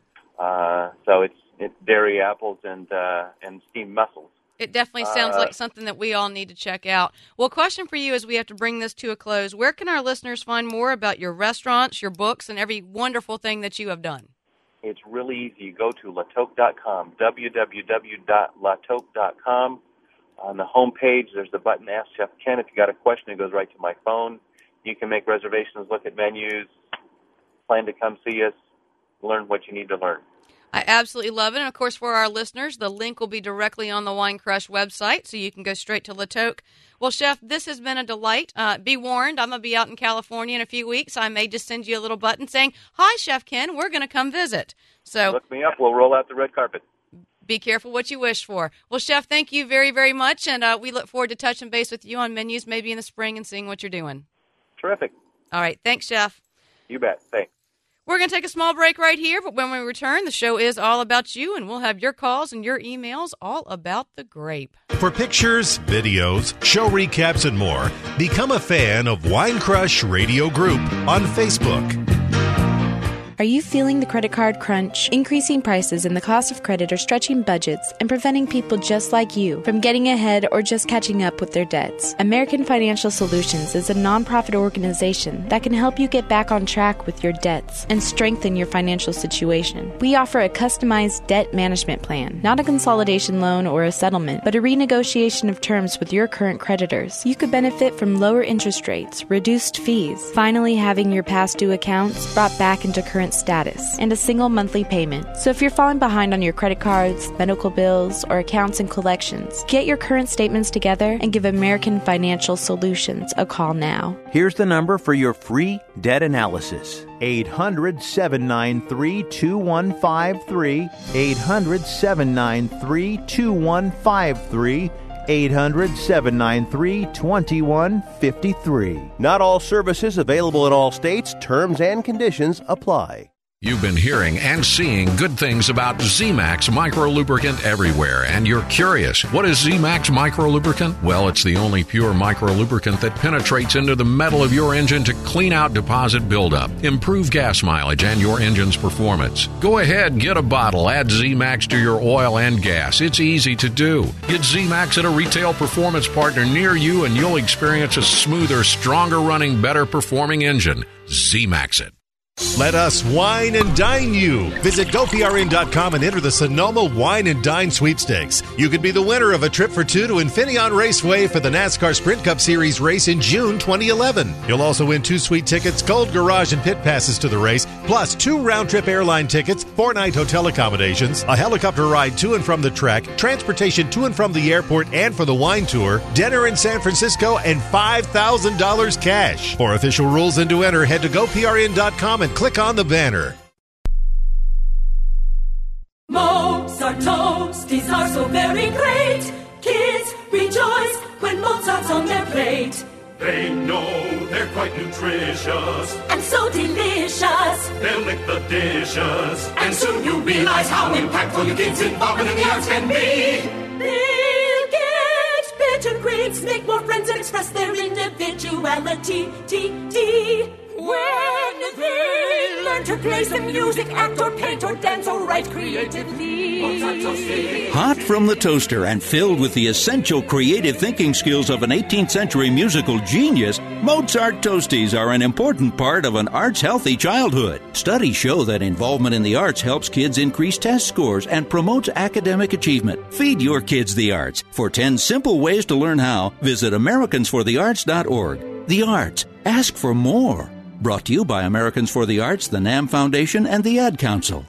Uh, so it's it's dairy apples and uh, and steamed mussels. It definitely sounds Uh, like something that we all need to check out. Well, question for you as we have to bring this to a close. Where can our listeners find more about your restaurants, your books, and every wonderful thing that you have done? It's really easy. You go to latoque dot com, w w w dot latoque dot com. On the home page, there's the button Ask Chef Ken. If you got a question, it goes right to my phone. You can make reservations, look at menus, plan to come see us, learn what you need to learn. I absolutely love it. And, of course, for our listeners, the link will be directly on the Wine Crush website, so you can go straight to Latoque. Well, Chef, this has been a delight. Uh, be warned, I'm going to be out in California in a few weeks. I may just send you a little button saying, hi, Chef Ken, we're going to come visit. So look me up. We'll roll out the red carpet. Be careful what you wish for. Well, Chef, thank you very, very much, and uh, we look forward to touching base with you on menus maybe in the spring and seeing what you're doing. Terrific. All right. Thanks, Chef. You bet. Thanks. We're going to take a small break right here, but when we return, the show is all about you, and we'll have your calls and your emails all about the grape. For pictures, videos, show recaps, and more, become a fan of Wine Crush Radio Group on Facebook. Are you feeling the credit card crunch? Increasing prices and the cost of credit are stretching budgets and preventing people just like you from getting ahead or just catching up with their debts. American Financial Solutions is a nonprofit organization that can help you get back on track with your debts and strengthen your financial situation. We offer a customized debt management plan, not a consolidation loan or a settlement, but a renegotiation of terms with your current creditors. You could benefit from lower interest rates, reduced fees, finally having your past due accounts brought back into current status, and a single monthly payment. So if you're falling behind on your credit cards, medical bills, or accounts and collections, get your current statements together and give American Financial Solutions a call now. Here's the number for your free debt analysis. eight hundred, seven nine three, two one five three. eight hundred, seven nine three, two one five three. eight hundred, seven nine three, two one five three. Not all services available in all states. Terms and conditions apply. You've been hearing and seeing good things about Z-Max Micro Lubricant everywhere, and you're curious, what is Z-Max Micro Lubricant? Well, it's the only pure micro lubricant that penetrates into the metal of your engine to clean out deposit buildup, improve gas mileage, and your engine's performance. Go ahead, get a bottle, add Z-Max to your oil and gas. It's easy to do. Get Z-Max at a retail performance partner near you, and you'll experience a smoother, stronger running, better performing engine. Z-Max it. Let us wine and dine you. Visit go P R N dot com and enter the Sonoma Wine and Dine Sweepstakes. You could be the winner of a trip for two to Infineon Raceway for the NASCAR Sprint Cup Series race in June twenty eleven. You'll also win two sweet tickets, gold garage and pit passes to the race, plus two round-trip airline tickets, four-night hotel accommodations, a helicopter ride to and from the track, transportation to and from the airport and for the wine tour, dinner in San Francisco, and five thousand dollars cash. For official rules and to enter, head to go P R N dot com and click on the banner. Mozart toasties are so very great. Kids rejoice when Mozart's on their plate. They know they're quite nutritious and so delicious. They'll lick the dishes, and soon you'll realize how impactful your kids' involvement in the arts can be. They'll get better grades, make more friends, and express their individuality. T T When they learn to play some music, act or paint or dance or write creatively. Hot from the toaster and filled with the essential creative thinking skills of an eighteenth century musical genius, Mozart Toasties are an important part of an arts-healthy childhood. Studies show that involvement in the arts helps kids increase test scores and promotes academic achievement. Feed your kids the arts. For ten simple ways to learn how, visit Americans for the Arts dot org. The arts. Ask for more. Brought to you by Americans for the Arts, the NAM Foundation, and the Ad Council.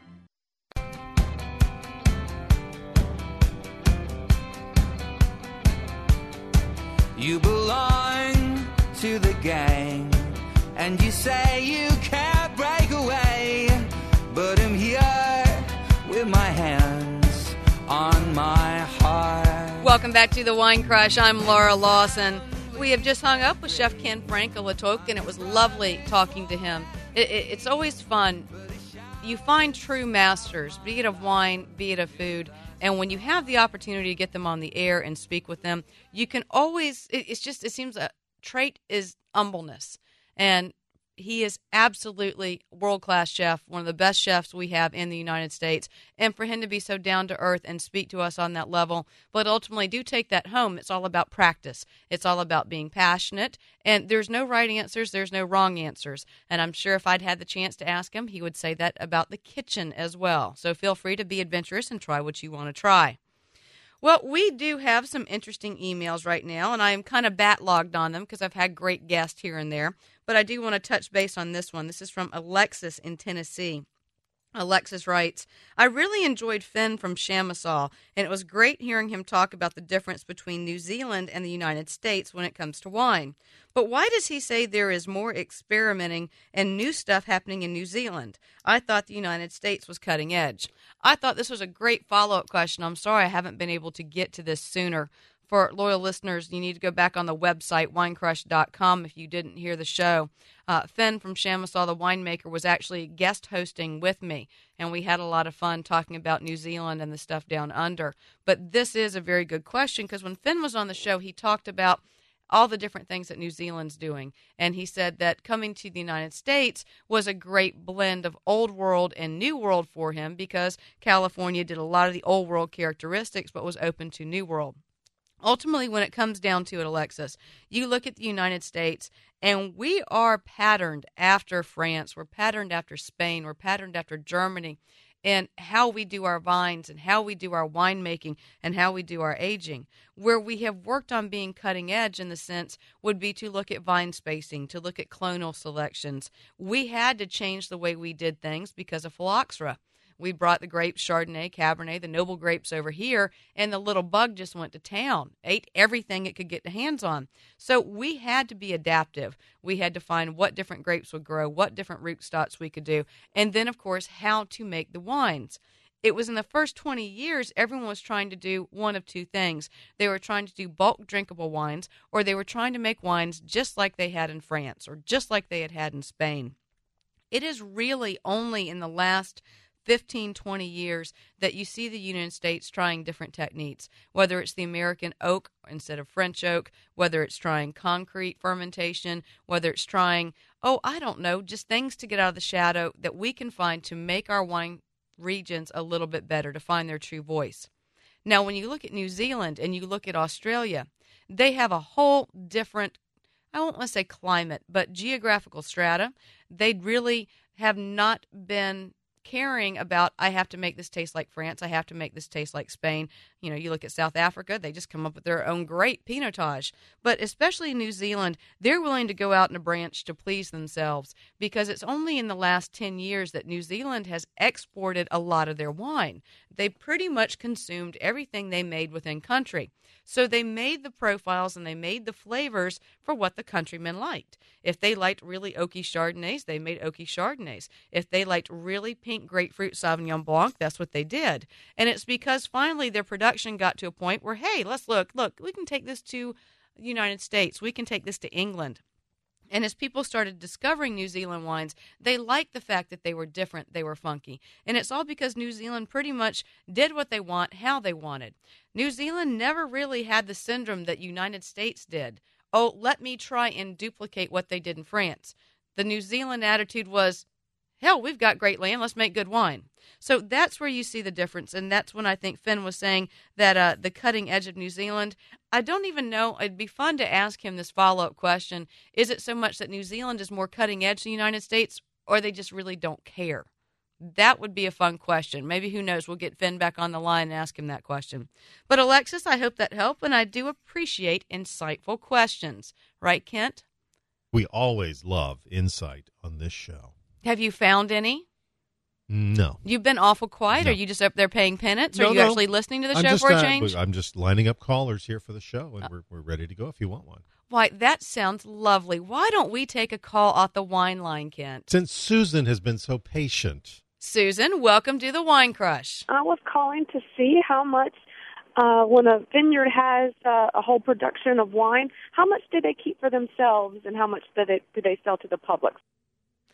You belong to the gang, and you say you can't break away, but I'm here with my hands on my heart. Welcome back to the Wine Crush. I'm Laura Lawson. We have just hung up with Chef Ken Frank of Latoque, and it was lovely talking to him. It, it, it's always fun. You find true masters, be it of wine, be it of food, And when you have the opportunity to get them on the air and speak with them, you can always, it, it's just, it seems a trait is humbleness. And he is absolutely world-class chef, one of the best chefs we have in the United States. And for him to be so down to earth and speak to us on that level, but ultimately do take that home. It's all about practice. It's all about being passionate. And there's no right answers. There's no wrong answers. And I'm sure if I'd had the chance to ask him, he would say that about the kitchen as well. So feel free to be adventurous and try what you want to try. Well, we do have some interesting emails right now, and I am kind of backlogged on them because I've had great guests here and there. But I do want to touch base on this one. This is from Alexis in Tennessee. Alexis writes, I really enjoyed Finn from Chamisaw, and it was great hearing him talk about the difference between New Zealand and the United States when it comes to wine. But why does he say there is more experimenting and new stuff happening in New Zealand? I thought the United States was cutting edge. I thought this was a great follow-up question. I'm sorry I haven't been able to get to this sooner. For loyal listeners, you need to go back on the website, wine crush dot com, if you didn't hear the show. Uh, Finn from Chamisaw, the winemaker, was actually guest hosting with me, and we had a lot of fun talking about New Zealand and the stuff down under. But this is a very good question, because when Finn was on the show, he talked about all the different things that New Zealand's doing. And he said that coming to the United States was a great blend of old world and new world for him, because California did a lot of the old world characteristics but was open to new world. Ultimately, when it comes down to it, Alexis, you look at the United States, and we are patterned after France. We're patterned after Spain. We're patterned after Germany, and how we do our vines and how we do our winemaking and how we do our aging. Where we have worked on being cutting edge in the sense would be to look at vine spacing, to look at clonal selections. We had to change the way we did things because of phylloxera. We brought the grapes, Chardonnay, Cabernet, the noble grapes over here, and the little bug just went to town, ate everything it could get the hands on. So we had to be adaptive. We had to find what different grapes would grow, what different rootstocks we could do, and then, of course, how to make the wines. It was in the first twenty years, everyone was trying to do one of two things. They were trying to do bulk drinkable wines, or they were trying to make wines just like they had in France or just like they had had in Spain. It is really only in the last fifteen, twenty years that you see the United States trying different techniques, whether it's the American oak instead of French oak, whether it's trying concrete fermentation, whether it's trying, oh, I don't know, just things to get out of the shadow that we can find to make our wine regions a little bit better, to find their true voice. Now, when you look at New Zealand and you look at Australia, they have a whole different, I won't want to say climate, but geographical strata. They really have not been caring about, I have to make this taste like France, I have to make this taste like Spain. You know, you look at South Africa, they just come up with their own great Pinotage. But especially in New Zealand, they're willing to go out in a branch to please themselves, because it's only in the last ten years that New Zealand has exported a lot of their wine. They pretty much consumed everything they made within country. So they made the profiles and they made the flavors for what the countrymen liked. If they liked really oaky Chardonnays, they made oaky Chardonnays. If they liked really pink grapefruit Sauvignon Blanc, that's what they did. And it's because finally their production got to a point where, hey, let's look, look, we can take this to the United States. We can take this to England. And as people started discovering New Zealand wines, they liked the fact that they were different, they were funky. And it's all because New Zealand pretty much did what they want, how they wanted. New Zealand never really had the syndrome that United States did. Oh, let me try and duplicate what they did in France. The New Zealand attitude was, hell, we've got great land, let's make good wine. So that's where you see the difference, and that's when I think Finn was saying that uh, the cutting edge of New Zealand, I don't even know, it'd be fun to ask him this follow-up question, is it so much that New Zealand is more cutting edge than the United States, or they just really don't care? That would be a fun question. Maybe, who knows, we'll get Finn back on the line and ask him that question. But Alexis, I hope that helped, and I do appreciate insightful questions. Right, Kent? We always love insight on this show. Have you found any? No. You've been awful quiet. No. Are you just up there paying penance? No, Are you no. actually listening to the I'm show just, for a uh, change? I'm just lining up callers here for the show, and Uh, we're we're ready to go if you want one. Why, that sounds lovely. Why don't we take a call off the wine line, Kent? Since Susan has been so patient. Susan, welcome to the Wine Crush. I was calling to see how much, uh, when a vineyard has uh, a whole production of wine, how much do they keep for themselves and how much do they, do they sell to the public?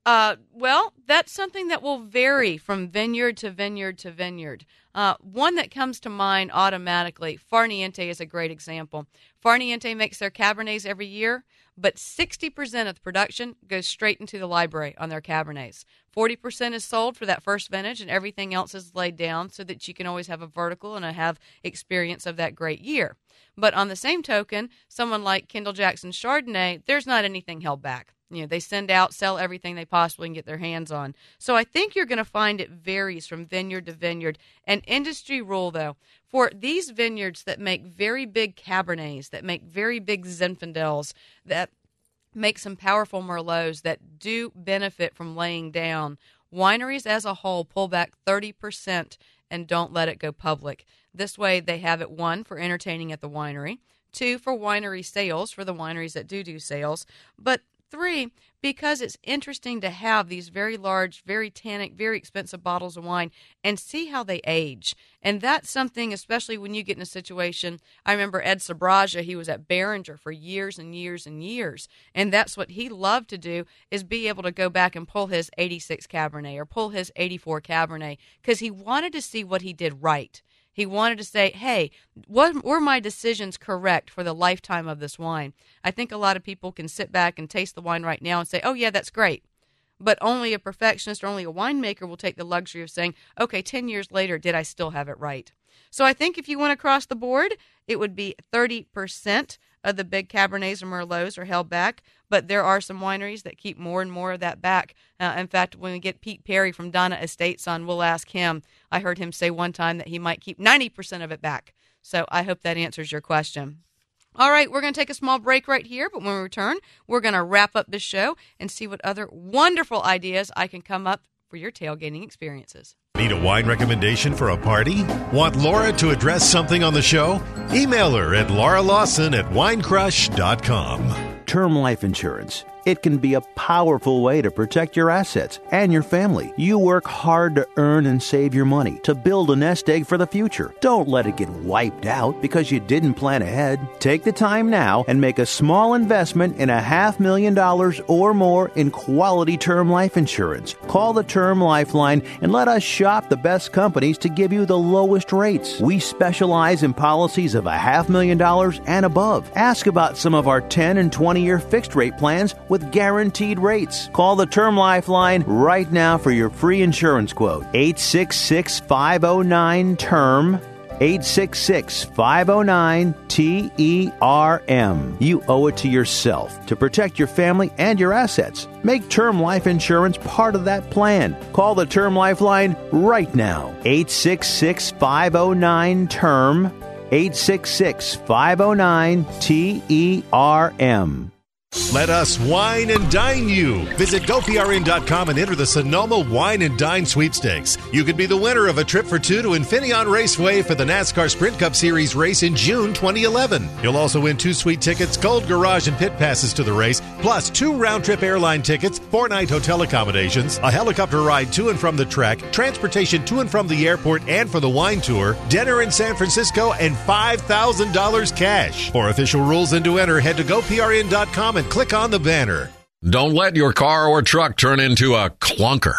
Uh, well, that's something that will vary from vineyard to vineyard to vineyard. Uh, one that comes to mind automatically, Farniente is a great example. Farniente makes their Cabernets every year, but sixty percent of the production goes straight into the library on their Cabernets. forty percent is sold for that first vintage, and everything else is laid down so that you can always have a vertical and a have experience of that great year. But on the same token, someone like Kendall Jackson Chardonnay, there's not anything held back. You know, they send out, sell everything they possibly can get their hands on. So I think you're going to find it varies from vineyard to vineyard. An industry rule, though, for these vineyards that make very big Cabernets, that make very big Zinfandels, that make some powerful Merlots that do benefit from laying down, wineries as a whole pull back thirty percent and don't let it go public. This way they have it, one, for entertaining at the winery, two, for winery sales, for the wineries that do do sales, but three, because it's interesting to have these very large, very tannic, very expensive bottles of wine and see how they age. And that's something, especially when you get in a situation, I remember Ed Sabraja, he was at Behringer for years and years and years. And that's what he loved to do, is be able to go back and pull his eighty-six Cabernet or pull his eighty-four Cabernet, because he wanted to see what he did right. He wanted to say, hey, what, were my decisions correct for the lifetime of this wine? I think a lot of people can sit back and taste the wine right now and say, oh, yeah, that's great. But only a perfectionist or only a winemaker will take the luxury of saying, okay, ten years later, did I still have it right? So I think if you went across the board, it would be thirty percent of the big Cabernets and Merlots are held back, but there are some wineries that keep more and more of that back. Uh, in fact, when we get Pete Perry from Donna Estates on, we'll ask him. I heard him say one time that he might keep ninety percent of it back. So I hope that answers your question. All right, we're going to take a small break right here, but when we return, we're going to wrap up this show and see what other wonderful ideas I can come up for your tailgating experiences. Need a wine recommendation for a party? Want Laura to address something on the show? Email her at laura lawson at wine crush dot com. Term life insurance. It can be a powerful way to protect your assets and your family. You work hard to earn and save your money to build a nest egg for the future. Don't let it get wiped out because you didn't plan ahead. Take the time now and make a small investment in a half million dollars or more in quality term life insurance. Call the Term Lifeline and let us shop the best companies to give you the lowest rates. We specialize in policies of a half million dollars and above. Ask about some of our ten and twenty year fixed rate plans with guaranteed rates. Call the Term Lifeline right now for your free insurance quote. eight six six, five zero nine, T E R M. eight six six, five zero nine, T E R M. You owe it to yourself to protect your family and your assets. Make term life insurance part of that plan. Call the Term Lifeline right now. eight six six, five zero nine, T E R M. eight six six, five zero nine, T E R M. Let us wine and dine you. Visit go P R N dot com and enter the Sonoma Wine and Dine Sweepstakes. You could be the winner of a trip for two to Infineon Raceway for the NASCAR Sprint Cup Series race in June twenty eleven. You'll also win two sweet tickets, gold garage and pit passes to the race, plus two round-trip airline tickets, four-night hotel accommodations, a helicopter ride to and from the track, transportation to and from the airport and for the wine tour, dinner in San Francisco, and five thousand dollars cash. For official rules and to enter, head to go P R N dot com and click on the banner. Don't let your car or truck turn into a clunker.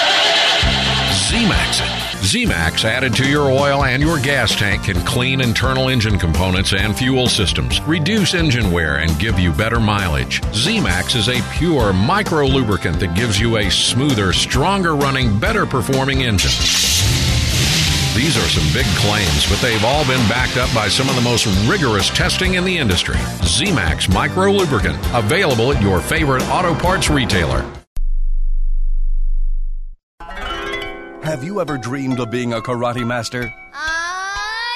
Z-Max it. Z-Max added to your oil and your gas tank can clean internal engine components and fuel systems, reduce engine wear, and give you better mileage. Z-Max is a pure micro lubricant that gives you a smoother, stronger running, better performing engine. These are some big claims, but they've all been backed up by some of the most rigorous testing in the industry. Z-Max Micro Lubricant, available at your favorite auto parts retailer. Have you ever dreamed of being a karate master? Uh,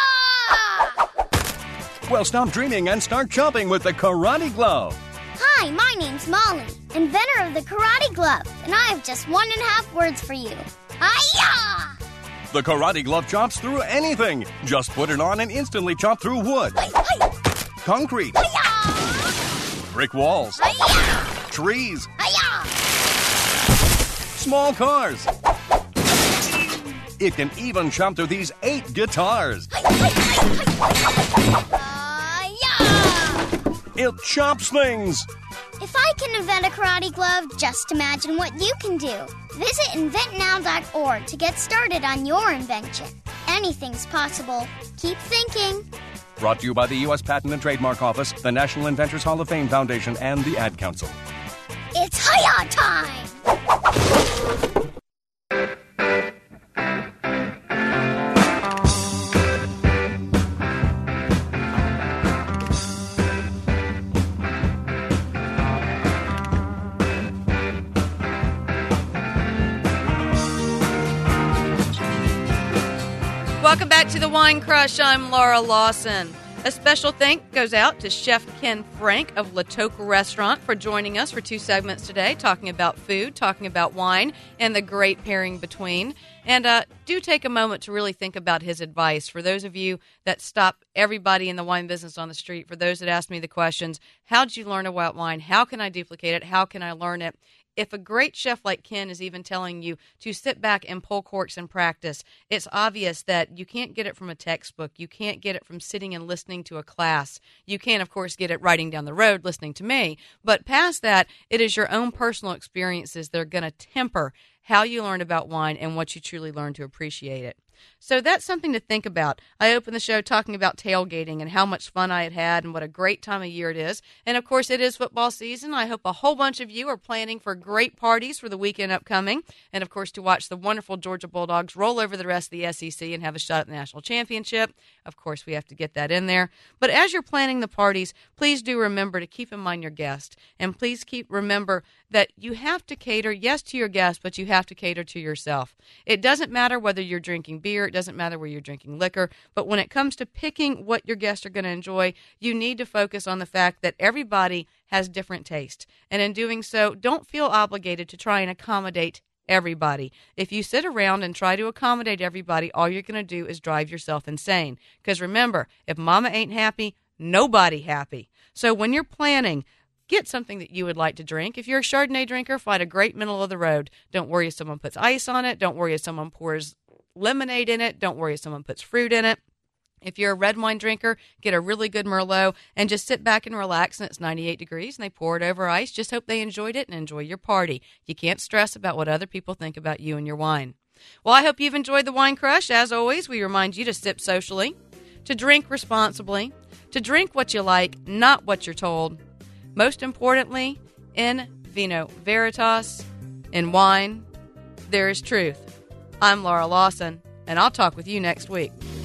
yeah! Well, stop dreaming and start chopping with the Karate Glove. Hi, my name's Molly, inventor of the Karate Glove, and I have just one and a half words for you. Hi-ya! The Karate Glove chops through anything. Just put it on and instantly chop through wood, Hi-ya! concrete, Hi-ya! brick walls, Hi-ya! trees, Hi-ya! small cars. It can even chop through these eight guitars. Hi-ya! It chops things. If I I can invent a karate glove. Just imagine what you can do. Visit invent now dot org to get started on your invention. Anything's possible. Keep thinking. Brought to you by the U S Patent and Trademark Office, the National Inventors Hall of Fame Foundation, and the Ad Council. It's Hiya time! Welcome back to the Wine Crush. I'm Laura Lawson. A special thank goes out to Chef Ken Frank of La Toca Restaurant for joining us for two segments today, talking about food, talking about wine, and the great pairing between. And uh, do take a moment to really think about his advice. For those of you that stop everybody in the wine business on the street, for those that ask me the questions, how did you learn about wine? How can I duplicate it? How can I learn it? If a great chef like Ken is even telling you to sit back and pull corks and practice, it's obvious that you can't get it from a textbook. You can't get it from sitting and listening to a class. You can, of course, get it riding down the road listening to me. But past that, it is your own personal experiences that are going to temper how you learn about wine and what you truly learn to appreciate it. So that's something to think about. I opened the show talking about tailgating and how much fun I had had and what a great time of year it is. And, of course, it is football season. I hope a whole bunch of you are planning for great parties for the weekend upcoming. And, of course, to watch the wonderful Georgia Bulldogs roll over the rest of the S E C and have a shot at the national championship. Of course, we have to get that in there. But as you're planning the parties, please do remember to keep in mind your guest. And please keep remember that you have to cater, yes, to your guests, but you have to cater to yourself. It doesn't matter whether you're drinking beer. It doesn't matter where you're drinking liquor. But when it comes to picking what your guests are going to enjoy, you need to focus on the fact that everybody has different taste. And in doing so, don't feel obligated to try and accommodate everybody. If you sit around and try to accommodate everybody, all you're going to do is drive yourself insane. Because remember, if mama ain't happy, nobody happy. So when you're planning, get something that you would like to drink. If you're a Chardonnay drinker, find a great middle of the road. Don't worry if someone puts ice on it. Don't worry if someone pours lemonade in it. Don't worry if someone puts fruit in it. If you're a red wine drinker, get a really good Merlot and just sit back and relax, and it's ninety-eight degrees, and they pour it over ice. Just hope they enjoyed it and enjoy your party. You can't stress about what other people think about you and your wine. Well, I hope you've enjoyed the Wine Crush. As always, we remind you to sip socially, to drink responsibly, to drink what you like, not what you're told. Most importantly, in vino veritas, in wine, there is truth. I'm Laura Lawson, and I'll talk with you next week.